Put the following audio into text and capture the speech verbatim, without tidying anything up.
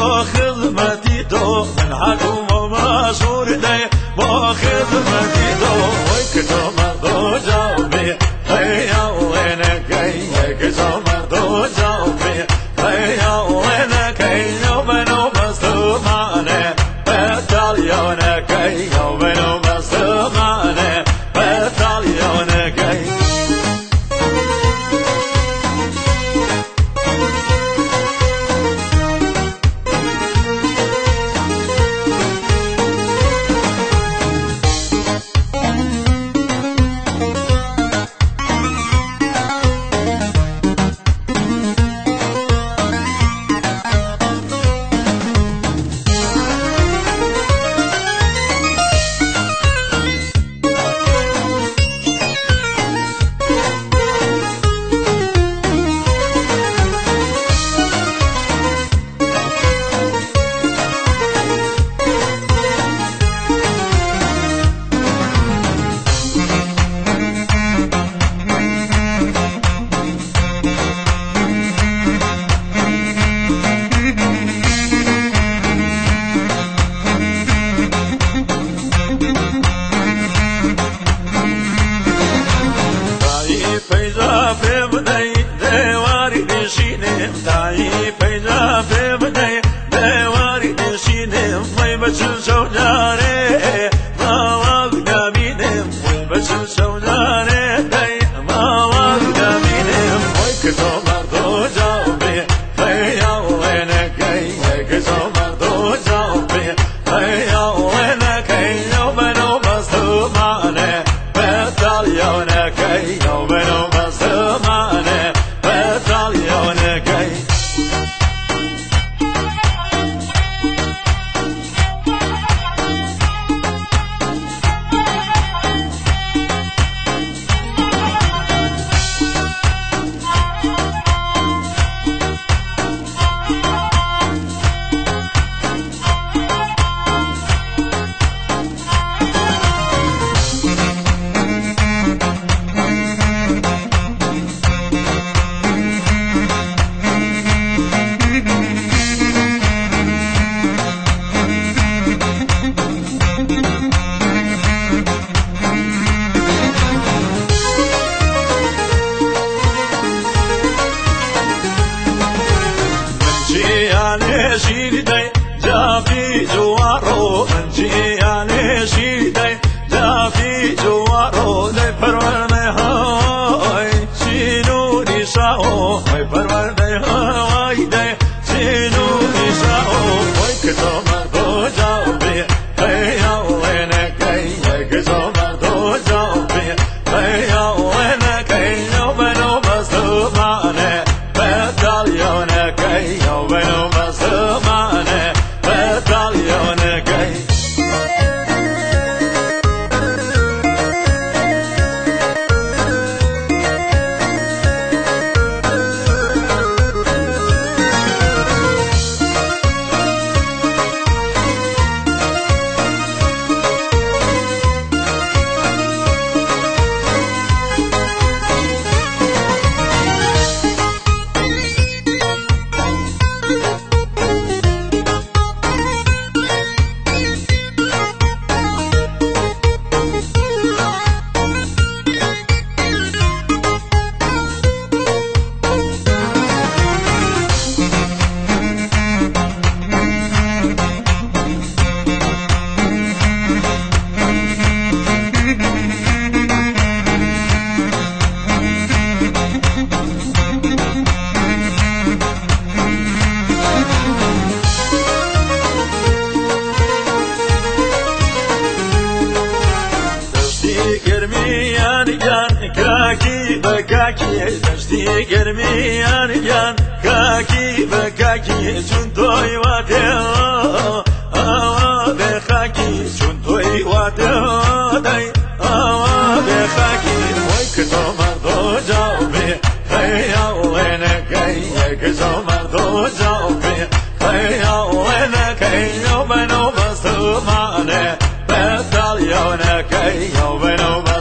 با خدمتی تو من حکوم و مشهور دی با خدمتی تو وای که تو مردو جاوی هیا وینکی که تو مردو جاوی هیا وینکی یو منو مسلمانه بتالیونکی یو منو مسلمانه بتالیونکی دایی پیدا ببینی دیواری نشینم وای بچه شوداره ما وقت نبینم وای بچه شوداره دی ما وقت نبینم وای که تو مردو جاوی هیا وینکی که تو مردو جاوی هیا وینکی یو منو مسلمانه بتالیونکی یو منو مسلمانه بتالیونکی شیردی جافی جوارو منجی آن شیردی جافی جوارو دی پرورده های چینو نیشاو وی پرورده های دی چینو نیشاو وی که تو مردو جاوی هیا وینکی که تو مردو جاوی هیا وینکی یو منو مسلمانه بتالیونکی یو منو مسلمانه بتالیونکی کاکی بکاکی دشتی گرمیان یان کاکی بکاکی چون توی واده آوا بخاکی چون توی واده دی آوا بخاکی وای که تو مردو جاوی هیا وینکی که تو مردو جاوی هیا وینکی یو منو مسلمانه بتالیونکی یو منو